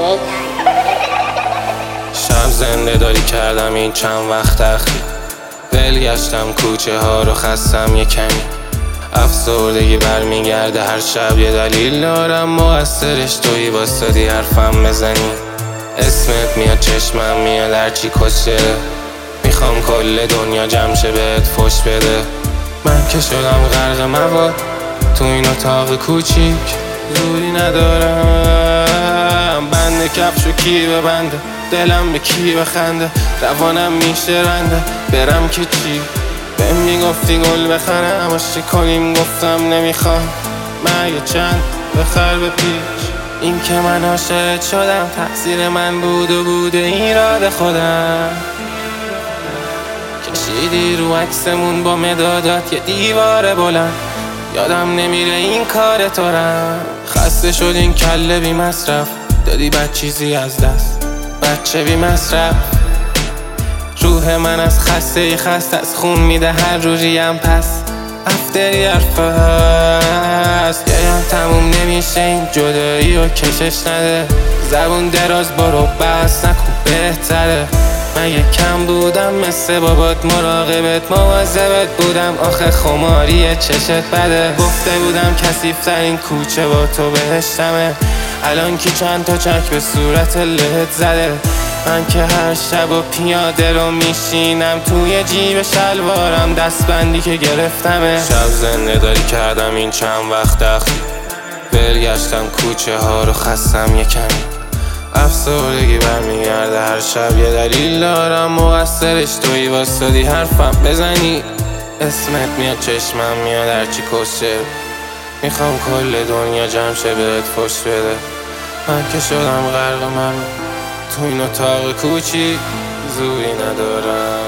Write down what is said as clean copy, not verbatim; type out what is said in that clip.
شب زنده داری کردم این چند وقت اخیر، دل گشتم کوچه ها رو خستم یه کمی. افسردگی برمیگرده هر شب، یه دلیل دارم مقصرش تویی واسدی حرفم بزنی. اسمت میاد چشمم میاد هرچی کشه، میخوام کل دنیا جمع شه بهت فش بده. من که شدم غرق مواد تو این اتاق کوچیک، زوری ندارم بند کفشو کی ببنده، دلم به کی بخنده، روانم میشه رنده برم که چی. بهم میگفتی گل بخرم عاشق کنیم، گفتم نمیخوام مگه چند بخر به پیش. این که من عاشق شدم تقصیر من بود و بوده ایراد خودم. کشیدی رو عکسمون با مدادات یه دیوار بلند، یادم نمیره این کار تو رم. خسته شد این کله بی مصرف، دادی بد چیزی از دست بچه بی مصرف. روح من از خسته از خون میده هر روزیم، پس افتری حرف هست یایم تموم نمیشه این جدایی و کشش نده. زبون دراز برو بس نکن بهتره، من یه کم بودم مثل بابات مراقبت مواظبت بودم، آخه خماری چشت بده. گفته بودم کثیف‌ترین کوچه با تو بهشتمه، الان که چند تا چک به صورت لهت زده. من که هر شب و پیاده رو میشینم توی جیب شلوارم دستبندی که گرفتمه. شب زنده داری کردم این چند وقت اخیر، برگشتم کوچه ها رو خستم یه کمی. افسردگی برمیگرده هر شب، یه دلیل دارم مقصرش تویی واسدی حرفم بزنی. اسمت میاد چشمم میاد هرچی کشه، میخوام کل دنیا جمع شه بهت فش بده. من که شدم غرق من تو این اتاق کوچی، زوری ندارم.